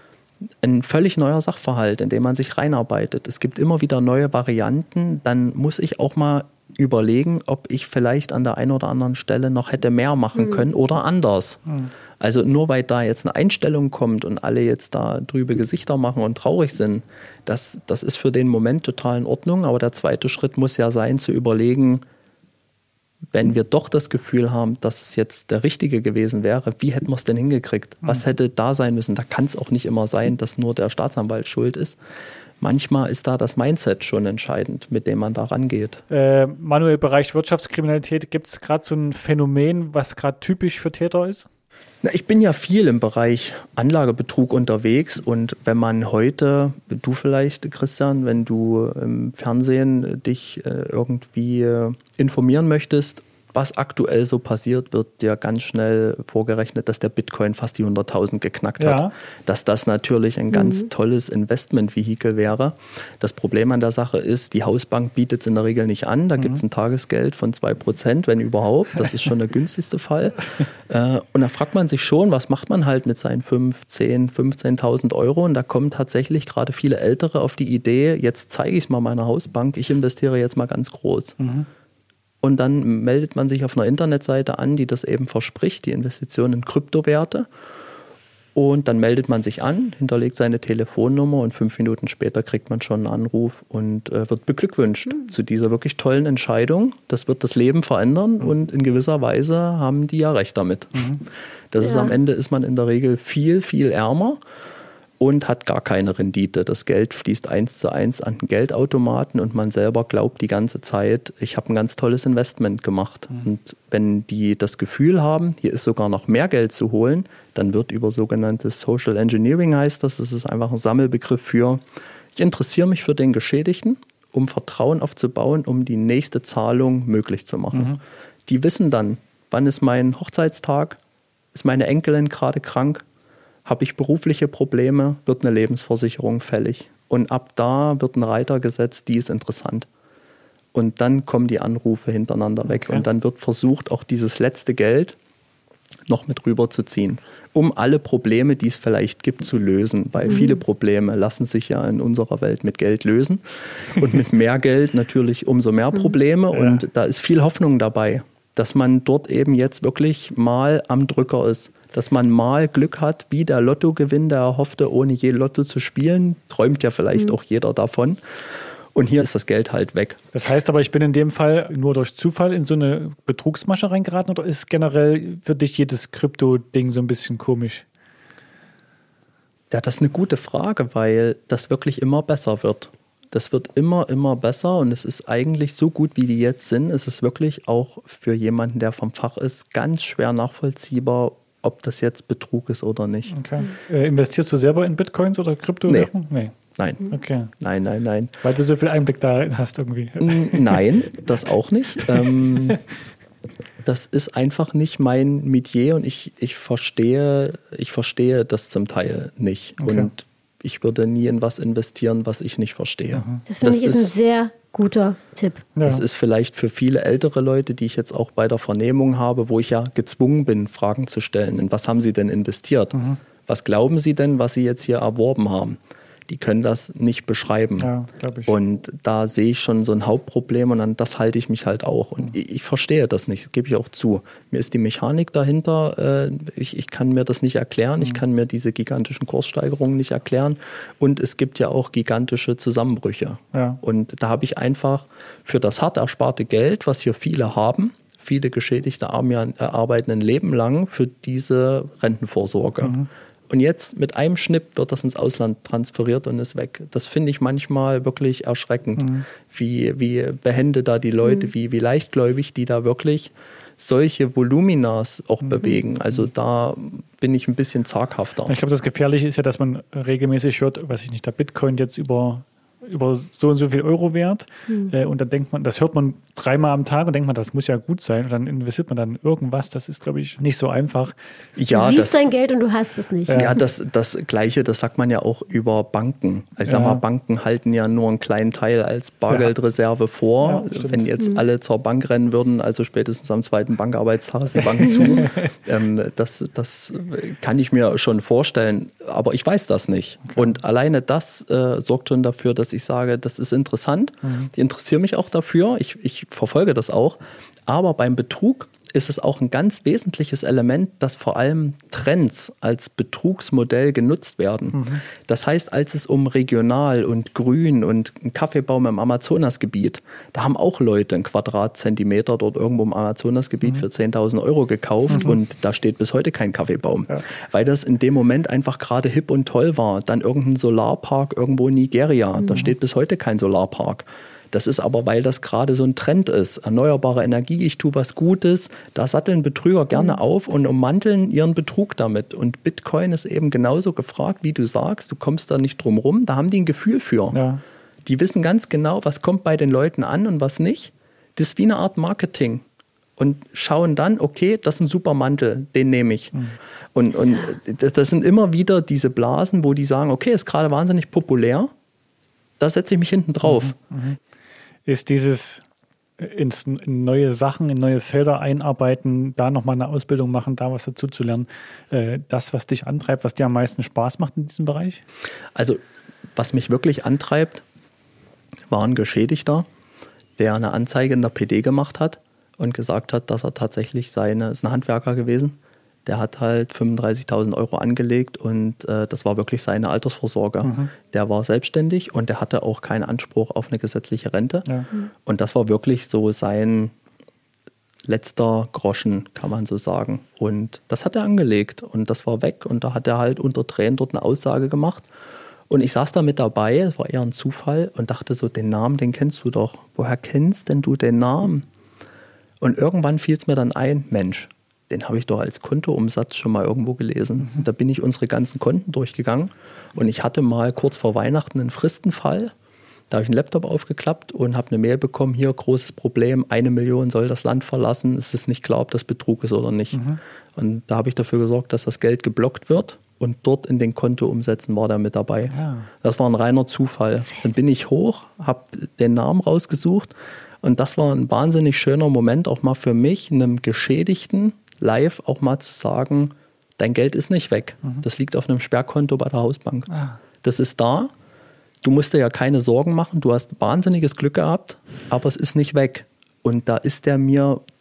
ein völlig neuer Sachverhalt, in dem man sich reinarbeitet. Es gibt immer wieder neue Varianten. Dann muss ich auch mal überlegen, ob ich vielleicht an der einen oder anderen Stelle noch hätte mehr machen mhm. können oder anders. Mhm. Also nur weil da jetzt eine Einstellung kommt und alle jetzt da trübe Gesichter machen und traurig sind, das, das ist für den Moment total in Ordnung. Aber der zweite Schritt muss ja sein, zu überlegen, wenn wir doch das Gefühl haben, dass es jetzt der Richtige gewesen wäre, wie hätten wir es denn hingekriegt? Was hätte da sein müssen? Da kann es auch nicht immer sein, dass nur der Staatsanwalt schuld ist. Manchmal ist da das Mindset schon entscheidend, mit dem man da rangeht. Äh, Manuel, Bereich Wirtschaftskriminalität, gibt es gerade so ein Phänomen, was gerade typisch für Täter ist? Na, ich bin ja viel im Bereich Anlagebetrug unterwegs und wenn man heute, du vielleicht, Christian, wenn du im Fernsehen dich äh, irgendwie äh, informieren möchtest, was aktuell so passiert, wird dir ganz schnell vorgerechnet, dass der Bitcoin fast die hunderttausend geknackt hat. Ja. Dass das natürlich ein ganz mhm. tolles Investmentvehikel wäre. Das Problem an der Sache ist, die Hausbank bietet es in der Regel nicht an. Da mhm. gibt es ein Tagesgeld von zwei Prozent, wenn überhaupt. Das ist schon der günstigste Fall. Äh, und da fragt man sich schon, was macht man halt mit seinen fünf, zehn, fünfzehntausend Euro? Und da kommen tatsächlich gerade viele Ältere auf die Idee, jetzt zeige ich es mal meiner Hausbank, ich investiere jetzt mal ganz groß. Mhm. Und dann meldet man sich auf einer Internetseite an, die das eben verspricht, die Investition in Kryptowerte. Und dann meldet man sich an, hinterlegt seine Telefonnummer und fünf Minuten später kriegt man schon einen Anruf und äh, wird beglückwünscht mhm. zu dieser wirklich tollen Entscheidung. Das wird das Leben verändern mhm. und in gewisser Weise haben die ja recht damit. Mhm. Das ja. ist am Ende ist man in der Regel viel, viel ärmer und hat gar keine Rendite. Das Geld fließt eins zu eins an den Geldautomaten und man selber glaubt die ganze Zeit, ich habe ein ganz tolles Investment gemacht. Mhm. Und wenn die das Gefühl haben, hier ist sogar noch mehr Geld zu holen, dann wird über sogenanntes Social Engineering heißt das, das ist einfach ein Sammelbegriff für, ich interessiere mich für den Geschädigten, um Vertrauen aufzubauen, um die nächste Zahlung möglich zu machen. Mhm. Die wissen dann, wann ist mein Hochzeitstag, ist meine Enkelin gerade krank, habe ich berufliche Probleme, wird eine Lebensversicherung fällig. Und ab da wird ein Reiter gesetzt, die ist interessant. Und dann kommen die Anrufe hintereinander weg. Okay. Und dann wird versucht, auch dieses letzte Geld noch mit rüberzuziehen, um alle Probleme, die es vielleicht gibt, zu lösen. Weil mhm. viele Probleme lassen sich ja in unserer Welt mit Geld lösen. Und mit mehr Geld natürlich umso mehr Probleme. Mhm. Ja. Und da ist viel Hoffnung dabei. dass man dort eben jetzt wirklich mal am Drücker ist. Dass man mal Glück hat, wie der Lottogewinn, der erhoffte, ohne je Lotto zu spielen. Träumt ja vielleicht mhm. auch jeder davon. Und hier ist das Geld halt weg. Das heißt aber, ich bin in dem Fall nur durch Zufall in so eine Betrugsmasche reingeraten oder ist generell für dich jedes Krypto-Ding so ein bisschen komisch? Ja, das ist eine gute Frage, weil das wirklich immer besser wird. Das wird immer, immer besser und es ist eigentlich so gut, wie die jetzt sind. Es ist wirklich auch für jemanden, der vom Fach ist, ganz schwer nachvollziehbar, ob das jetzt Betrug ist oder nicht. Okay. Äh, investierst du selber in Bitcoins oder Kryptowährungen? Nee. nee. Nein. Okay. Nein, nein, nein. Weil du so viel Einblick da hast irgendwie. Nein, das auch nicht. ähm, das ist einfach nicht mein Metier und ich, ich, verstehe, ich verstehe das zum Teil nicht. Okay. Und ich würde nie in was investieren, was ich nicht verstehe. Mhm. Das finde ich ist ein sehr guter Tipp. Ja. Das ist vielleicht für viele ältere Leute, die ich jetzt auch bei der Vernehmung habe, wo ich ja gezwungen bin, Fragen zu stellen. In was haben sie denn investiert? Mhm. Was glauben sie denn, was sie jetzt hier erworben haben? Die können das nicht beschreiben. Ja, glaub ich. Und da sehe ich schon so ein Hauptproblem und an das halte ich mich halt auch. Und ich, ich verstehe das nicht, das gebe ich auch zu. Mir ist die Mechanik dahinter, äh, ich, ich kann mir das nicht erklären, ich kann mir diese gigantischen Kurssteigerungen nicht erklären. Und es gibt ja auch gigantische Zusammenbrüche. Ja. Und da habe ich einfach für das hart ersparte Geld, was hier viele haben, viele Geschädigte arbeiten ein Leben lang für diese Rentenvorsorge. Mhm. Und jetzt mit einem Schnipp wird das ins Ausland transferiert und ist weg. Das finde ich manchmal wirklich erschreckend, mhm. wie, wie behende da die Leute, mhm. wie, wie leichtgläubig die da wirklich solche Voluminas auch mhm. bewegen. Also da bin ich ein bisschen zaghafter. Ich glaube, das Gefährliche ist ja, dass man regelmäßig hört, weiß ich nicht, der Bitcoin jetzt über über so und so viel Euro wert mhm. äh, und dann denkt man, das hört man dreimal am Tag und denkt man, das muss ja gut sein und dann investiert man dann irgendwas, das ist, glaube ich, nicht so einfach. Ja, du siehst das, dein Geld und du hast es nicht. Ja, ja das, das Gleiche, das sagt man ja auch über Banken. Ich sag ja. mal, Banken halten ja nur einen kleinen Teil als Bargeldreserve ja. vor. Ja, wenn jetzt mhm. alle zur Bank rennen würden, also spätestens am zweiten Bankarbeitstag ist die Bank zu. ähm, das, das kann ich mir schon vorstellen, aber ich weiß das nicht. Okay. Und alleine das äh, sorgt schon dafür, dass ich sage, das ist interessant. Mhm. Ich interessiere mich auch dafür. Ich, ich verfolge das auch. Aber beim Betrug ist es auch ein ganz wesentliches Element, dass vor allem Trends als Betrugsmodell genutzt werden. Mhm. Das heißt, als es um regional und grün und einen Kaffeebaum im Amazonasgebiet, da haben auch Leute einen Quadratzentimeter dort irgendwo im Amazonasgebiet mhm. für zehntausend Euro gekauft mhm. und da steht bis heute kein Kaffeebaum. Ja. Weil das in dem Moment einfach gerade hip und toll war. Dann irgendein Solarpark irgendwo in Nigeria, mhm. da steht bis heute kein Solarpark. Das ist aber, weil das gerade so ein Trend ist. Erneuerbare Energie, ich tue was Gutes. Da satteln Betrüger gerne mhm. auf und ummanteln ihren Betrug damit. Und Bitcoin ist eben genauso gefragt, wie du sagst. Du kommst da nicht drum rum. Da haben die ein Gefühl für. Ja. Die wissen ganz genau, was kommt bei den Leuten an und was nicht. Das ist wie eine Art Marketing. Und schauen dann, okay, das ist ein super Mantel, den nehme ich. Mhm. Und, und das sind immer wieder diese Blasen, wo die sagen, okay, ist gerade wahnsinnig populär. Da setze ich mich hinten drauf. Mhm. Mhm. Ist dieses ins, in neue Sachen, in neue Felder einarbeiten, da nochmal eine Ausbildung machen, da was dazu zu lernen, äh, das, was dich antreibt, was dir am meisten Spaß macht in diesem Bereich? Also, was mich wirklich antreibt, war ein Geschädigter, der eine Anzeige in der P D gemacht hat und gesagt hat, dass er tatsächlich seine, ist ein Handwerker gewesen, der hat halt fünfunddreißigtausend Euro angelegt und äh, das war wirklich seine Altersvorsorge. Mhm. Der war selbstständig und der hatte auch keinen Anspruch auf eine gesetzliche Rente. Ja. Mhm. Und das war wirklich so sein letzter Groschen, kann man so sagen. Und das hat er angelegt und das war weg und da hat er halt unter Tränen dort eine Aussage gemacht. Und ich saß da mit dabei, es war eher ein Zufall und dachte so, den Namen, den kennst du doch. Woher kennst denn du den Namen? Und irgendwann fiel es mir dann ein, Mensch, den habe ich doch als Kontoumsatz schon mal irgendwo gelesen. Mhm. Da bin ich unsere ganzen Konten durchgegangen und ich hatte mal kurz vor Weihnachten einen Fristenfall. Da habe ich einen Laptop aufgeklappt und habe eine Mail bekommen, hier, großes Problem, eine Million soll das Land verlassen. Es ist nicht klar, ob das Betrug ist oder nicht. Mhm. Und da habe ich dafür gesorgt, dass das Geld geblockt wird und dort in den Kontoumsätzen war der mit dabei. Ja. Das war ein reiner Zufall. Dann bin ich hoch, habe den Namen rausgesucht und das war ein wahnsinnig schöner Moment, auch mal für mich, einem Geschädigten, live auch mal zu sagen, dein Geld ist nicht weg. Mhm. Das liegt auf einem Sperrkonto bei der Hausbank. Ah. Das ist da. Du musst dir ja keine Sorgen machen. Du hast wahnsinniges Glück gehabt, aber es ist nicht weg. Und da ist der mir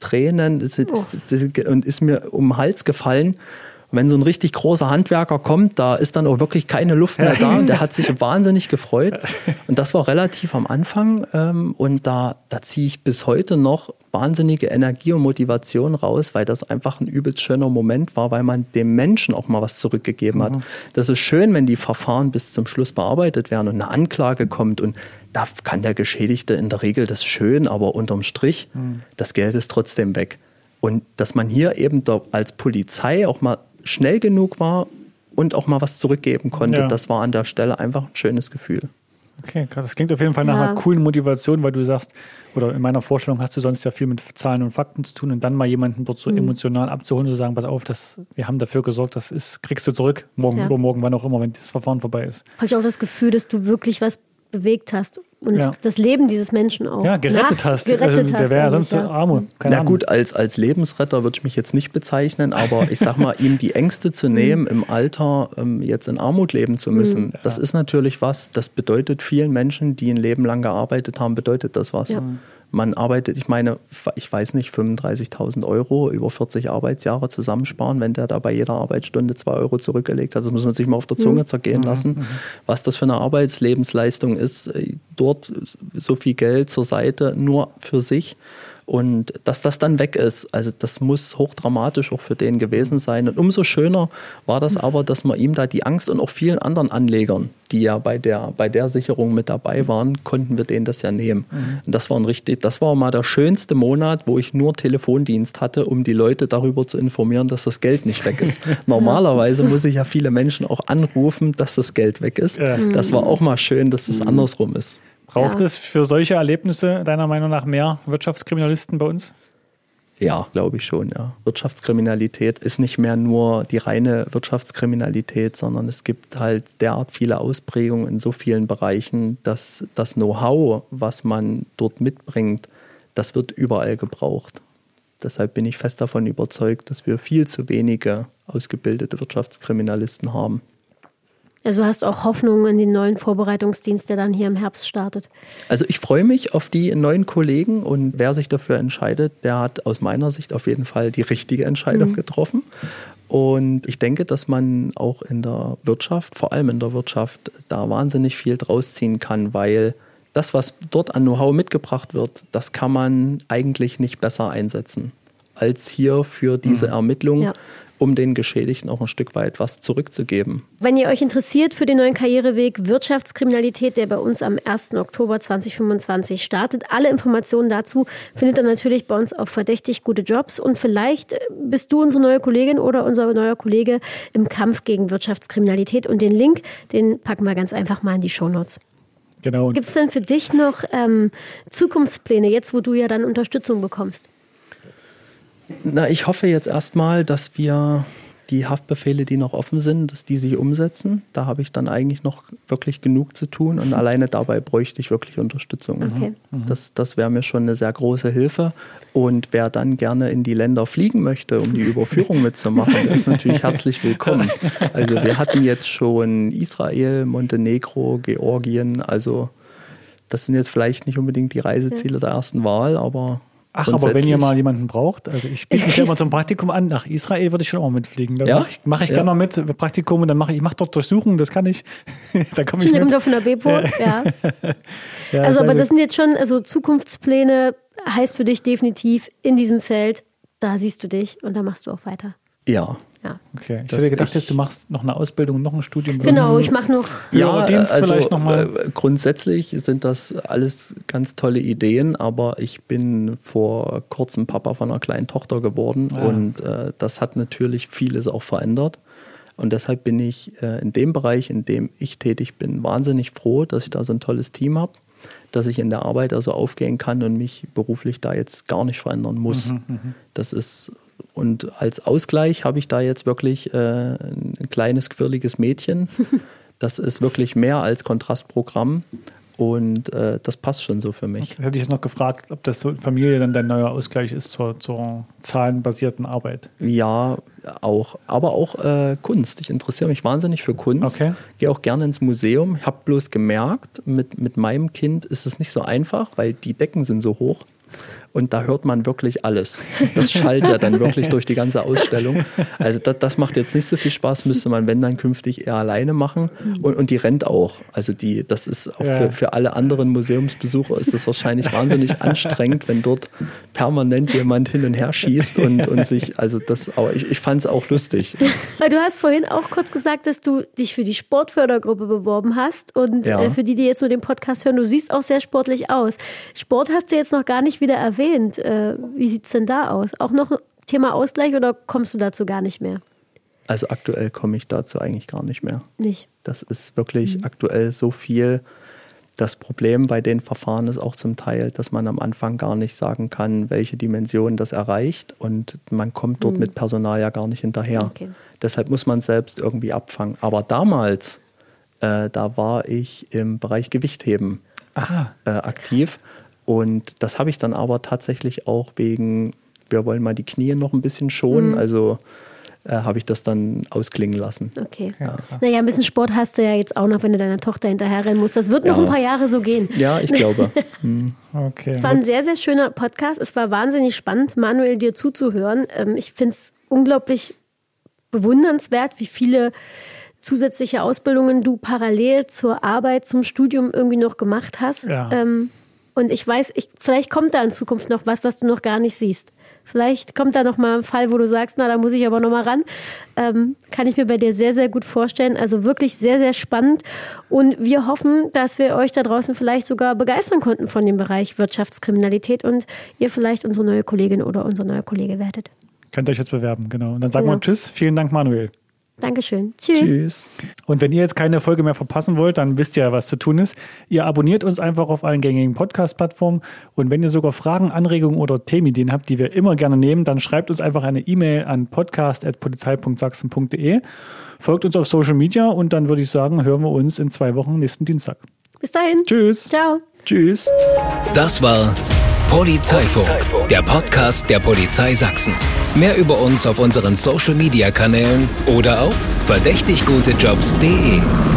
Tränen das, das, das, und ist mir um den Hals gefallen. Und wenn so ein richtig großer Handwerker kommt, da ist dann auch wirklich keine Luft mehr da. Und der hat sich wahnsinnig gefreut. Und das war relativ am Anfang. Ähm, und da, da ziehe ich bis heute noch wahnsinnige Energie und Motivation raus, weil das einfach ein übelst schöner Moment war, weil man dem Menschen auch mal was zurückgegeben hat. Mhm. Das ist schön, wenn die Verfahren bis zum Schluss bearbeitet werden und eine Anklage kommt. Und da kann der Geschädigte in der Regel das schön, aber unterm Strich, mhm. das Geld ist trotzdem weg. Und dass man hier eben als Polizei auch mal schnell genug war und auch mal was zurückgeben konnte, ja. das war an der Stelle einfach ein schönes Gefühl. Okay, das klingt auf jeden Fall nach ja. einer coolen Motivation, weil du sagst, oder in meiner Vorstellung hast du sonst ja viel mit Zahlen und Fakten zu tun und dann mal jemanden dort so mhm. emotional abzuholen und zu sagen, pass auf, das, wir haben dafür gesorgt, das ist, kriegst du zurück, morgen, ja. übermorgen, wann auch immer, wenn das Verfahren vorbei ist. Habe ich auch das Gefühl, dass du wirklich was bewegt hast und ja. das Leben dieses Menschen auch ja, gerettet nach, hast. Gerettet also, der wäre ja sonst so ja. arm. Na gut, als, als Lebensretter würde ich mich jetzt nicht bezeichnen, aber ich sag mal, ihm die Ängste zu nehmen, im Alter ähm, jetzt in Armut leben zu müssen, ja. das ist natürlich was, das bedeutet vielen Menschen, die ein Leben lang gearbeitet haben, bedeutet das was. Ja. Man arbeitet, ich meine, ich weiß nicht, fünfunddreißigtausend Euro über vierzig Arbeitsjahre zusammensparen, wenn der da bei jeder Arbeitsstunde zwei Euro zurückgelegt hat. Das muss man sich mal auf der Zunge mhm. zergehen lassen. Mhm. Was das für eine Arbeitslebensleistung ist, dort so viel Geld zur Seite nur für sich. Und dass das dann weg ist, also das muss hochdramatisch auch für den gewesen sein. Und umso schöner war das aber, dass man ihm da die Angst und auch vielen anderen Anlegern, die ja bei der, bei der Sicherung mit dabei waren, konnten wir denen das ja nehmen. Mhm. Und das war ein richtig, das war mal der schönste Monat, wo ich nur Telefondienst hatte, um die Leute darüber zu informieren, dass das Geld nicht weg ist. Normalerweise muss ich ja viele Menschen auch anrufen, dass das Geld weg ist. Ja. Das war auch mal schön, dass es das andersrum ist. Braucht ja. es für solche Erlebnisse deiner Meinung nach mehr Wirtschaftskriminalisten bei uns? Ja, glaube ich schon. Ja. Wirtschaftskriminalität ist nicht mehr nur die reine Wirtschaftskriminalität, sondern es gibt halt derart viele Ausprägungen in so vielen Bereichen, dass das Know-how, was man dort mitbringt, das wird überall gebraucht. Deshalb bin ich fest davon überzeugt, dass wir viel zu wenige ausgebildete Wirtschaftskriminalisten haben. Also du hast auch Hoffnung in den neuen Vorbereitungsdienst, der dann hier im Herbst startet? Also ich freue mich auf die neuen Kollegen und wer sich dafür entscheidet, der hat aus meiner Sicht auf jeden Fall die richtige Entscheidung mhm. getroffen. Und ich denke, dass man auch in der Wirtschaft, vor allem in der Wirtschaft, da wahnsinnig viel draus ziehen kann, weil das, was dort an Know-how mitgebracht wird, das kann man eigentlich nicht besser einsetzen als hier für diese mhm. Ermittlung. Ja. um den Geschädigten auch ein Stück weit was zurückzugeben. Wenn ihr euch interessiert für den neuen Karriereweg Wirtschaftskriminalität, der bei uns am ersten Oktober zweitausendfünfundzwanzig startet, alle Informationen dazu findet ihr natürlich bei uns auf Verdächtig Gute Jobs und vielleicht bist du unsere neue Kollegin oder unser neuer Kollege im Kampf gegen Wirtschaftskriminalität und den Link, den packen wir ganz einfach mal in die Shownotes. Genau. Gibt es denn für dich noch ähm, Zukunftspläne, jetzt wo du ja dann Unterstützung bekommst? Na, ich hoffe jetzt erstmal, dass wir die Haftbefehle, die noch offen sind, dass die sich umsetzen. Da habe ich dann eigentlich noch wirklich genug zu tun und alleine dabei bräuchte ich wirklich Unterstützung. Okay. Das, das wäre mir schon eine sehr große Hilfe. Und wer dann gerne in die Länder fliegen möchte, um die Überführung mitzumachen, der ist natürlich herzlich willkommen. Also wir hatten jetzt schon Israel, Montenegro, Georgien. Also das sind jetzt vielleicht nicht unbedingt die Reiseziele der ersten Wahl, aber Ach, aber wenn ihr mal jemanden braucht, also ich biete mich ja immer zum Praktikum an, nach Israel würde ich schon auch mitfliegen. Da ja? mache ich, mach ich ja. gerne mal mit, Praktikum, und dann mache ich, ich mache dort Durchsuchungen, das kann ich. Da komme ich mit. mit. Von der Bepo, ja. ja. Also, aber das sind jetzt schon, also Zukunftspläne heißt für dich definitiv in diesem Feld, da siehst du dich und da machst du auch weiter. Ja. Ja. Okay. Ich hätte gedacht, dass du machst noch eine Ausbildung, noch ein Studium. Genau, ich mache noch. Ja, Dienst also vielleicht noch mal. Grundsätzlich sind das alles ganz tolle Ideen, aber ich bin vor kurzem Papa von einer kleinen Tochter geworden ja. und äh, das hat natürlich vieles auch verändert. Und deshalb bin ich äh, in dem Bereich, in dem ich tätig bin, wahnsinnig froh, dass ich da so ein tolles Team habe, dass ich in der Arbeit also aufgehen kann und mich beruflich da jetzt gar nicht verändern muss. Mhm, mh. Das ist Und als Ausgleich habe ich da jetzt wirklich äh, ein kleines, quirliges Mädchen. Das ist wirklich mehr als Kontrastprogramm und äh, das passt schon so für mich. Okay. Hätte ich jetzt noch gefragt, ob das so Familie dann dein neuer Ausgleich ist zur, zur zahlenbasierten Arbeit. Ja, auch. Aber auch äh, Kunst. Ich interessiere mich wahnsinnig für Kunst. Okay. Gehe auch gerne ins Museum. Ich habe bloß gemerkt, mit, mit meinem Kind ist es nicht so einfach, weil die Decken sind so hoch. und da hört man wirklich alles. Das schallt ja dann wirklich durch die ganze Ausstellung. Also das, das macht jetzt nicht so viel Spaß, müsste man, wenn dann künftig eher alleine machen. Und, und die rennt auch. Also die, das ist auch Ja. für, für alle anderen Museumsbesucher ist das wahrscheinlich wahnsinnig anstrengend, wenn dort permanent jemand hin und her schießt und, und sich, also das, aber ich, ich fand es auch lustig. Weil du hast vorhin auch kurz gesagt, dass du dich für die Sportfördergruppe beworben hast und Ja. äh, für die, die jetzt nur den Podcast hören, du siehst auch sehr sportlich aus. Sport hast du jetzt noch gar nicht wieder erwähnt. Äh, wie sieht es denn da aus? Auch noch Thema Ausgleich oder kommst du dazu gar nicht mehr? Also aktuell komme ich dazu eigentlich gar nicht mehr. Nicht. Das ist wirklich aktuell so viel. Das Problem bei den Verfahren ist auch zum Teil, dass man am Anfang gar nicht sagen kann, welche Dimension das erreicht und man kommt dort mit Personal ja gar nicht hinterher. Okay. Deshalb muss man selbst irgendwie abfangen. Aber damals, äh, da war ich im Bereich Gewichtheben Ah, äh, aktiv und das habe ich dann aber tatsächlich auch wegen, wir wollen mal die Knie noch ein bisschen schonen, also äh, habe ich das dann ausklingen lassen. Okay. ja, krass. Naja, ein bisschen Sport hast du ja jetzt auch noch, wenn du deiner Tochter hinterherrennen musst. Das wird noch Ja. ein paar Jahre so gehen. Ja, ich glaube. Okay. Es war ein sehr, sehr schöner Podcast. Es war wahnsinnig spannend, Manuel, dir zuzuhören. Ähm, Ich finde es unglaublich bewundernswert, wie viele zusätzliche Ausbildungen du parallel zur Arbeit, zum Studium irgendwie noch gemacht hast. Ja. Ähm, Und ich weiß, ich, vielleicht kommt da in Zukunft noch was, was du noch gar nicht siehst. Vielleicht kommt da noch mal ein Fall, wo du sagst, na, da muss ich aber noch mal ran. Ähm, kann ich mir bei dir sehr, sehr gut vorstellen. Also wirklich sehr, sehr spannend. Und wir hoffen, dass wir euch da draußen vielleicht sogar begeistern konnten von dem Bereich Wirtschaftskriminalität und ihr vielleicht unsere neue Kollegin oder unser neuer Kollege werdet. Könnt ihr euch jetzt bewerben, genau. Und dann sagen Genau. wir Tschüss. Vielen Dank, Manuel. Dankeschön. Tschüss. Tschüss. Und wenn ihr jetzt keine Folge mehr verpassen wollt, dann wisst ihr ja, was zu tun ist. Ihr abonniert uns einfach auf allen gängigen Podcast-Plattformen. Und wenn ihr sogar Fragen, Anregungen oder Themenideen habt, die wir immer gerne nehmen, dann schreibt uns einfach eine E-Mail an podcast at polizei punkt sachsen punkt de. Folgt uns auf Social Media und dann würde ich sagen, hören wir uns in zwei Wochen nächsten Dienstag. Bis dahin. Tschüss. Ciao. Tschüss. Das war Polizeifunk, der Podcast der Polizei Sachsen. Mehr über uns auf unseren Social-Media-Kanälen oder auf verdächtig gute jobs punkt de.